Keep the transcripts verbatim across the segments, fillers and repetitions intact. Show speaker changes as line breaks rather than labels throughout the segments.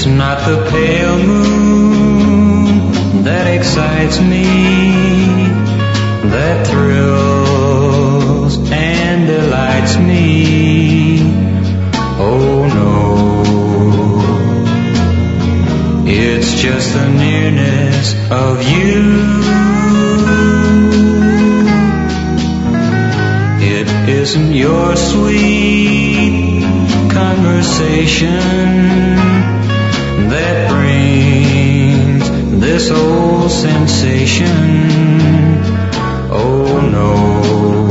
not the pale moon that excites me, that thrills and delights me. Oh no, it's just the nearness of you. It isn't your sweet conversation that brings this old sensation. Oh no,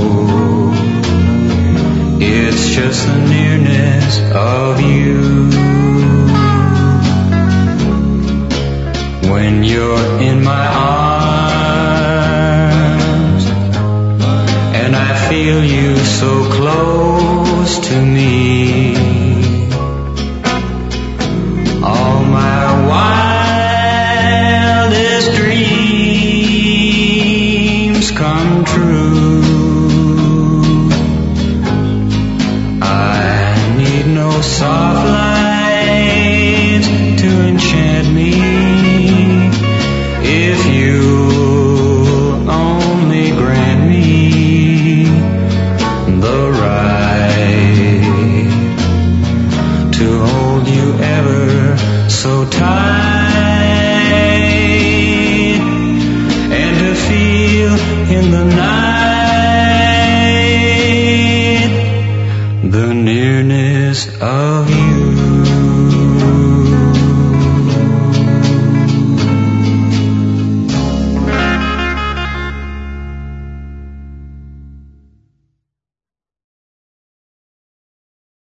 it's just the nearness of you. When you're in my arms and I feel you so close to me,